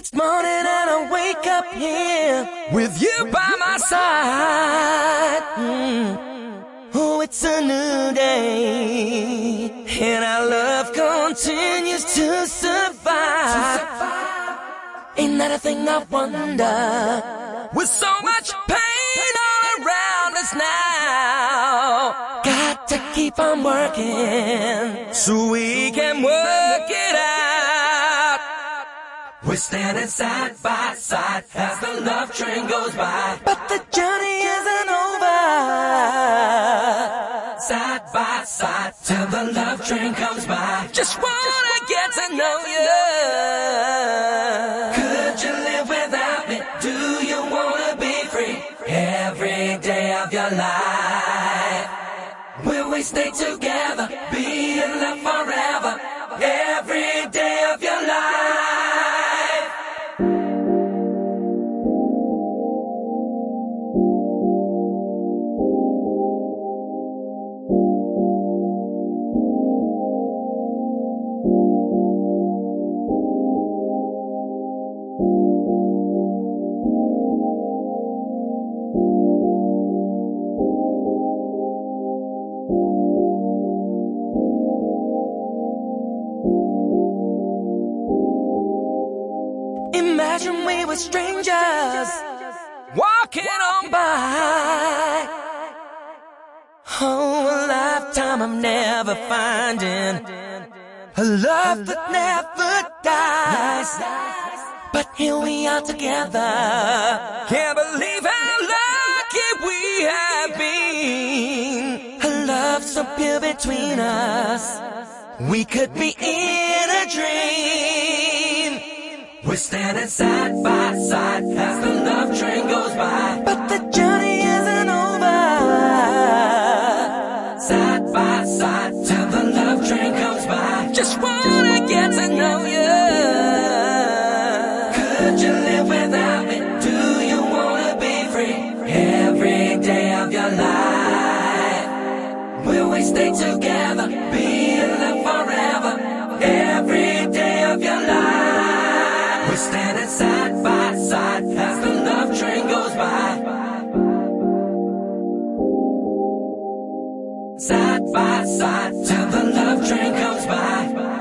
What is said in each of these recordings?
It's morning and I wake up here with you by my side. Oh, it's a new day, and our love continues to survive. Ain't that a thing I wonder? With so much pain all around us now, got to keep on working so we can work it out. We're standing side by side as the love train goes by, but the journey isn't over. Side by side till the love train comes by. Just wanna get to know you. Could you live without me? Do you wanna be free every day of your life? Will we stay together, be in love forever, every day of your life? Imagine we were strangers walking on by. Oh, a lifetime of never finding a love that never dies. But here we are together. Can't believe how lucky we have been. A love so pure between us, we could be in a dream. We're standing side by side as the love train goes by, but the journey isn't over. Side by side till the love train comes by. Just wanna get to know you. Could you live without me? Do you wanna be free every day of your life? Will we stay together, be in love forever, every day of your life? We're standing side by side as the love train goes by. Side by side till the love train comes by.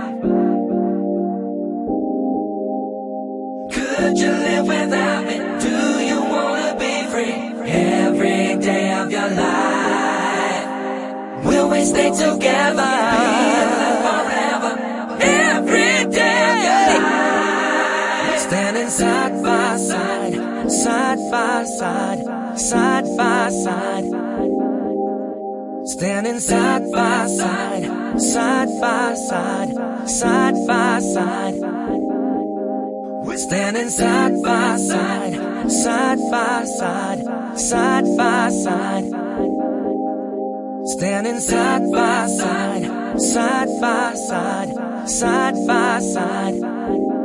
Could you live without me? Do you wanna be free every day of your life? Will we stay together, be in love forever, every day of your life? Standing side by side, side by side, side by side. Standing side by side, side by side, side by side. We're standing side by side, side by side, side by side. Standing side by side, side by side, side by side.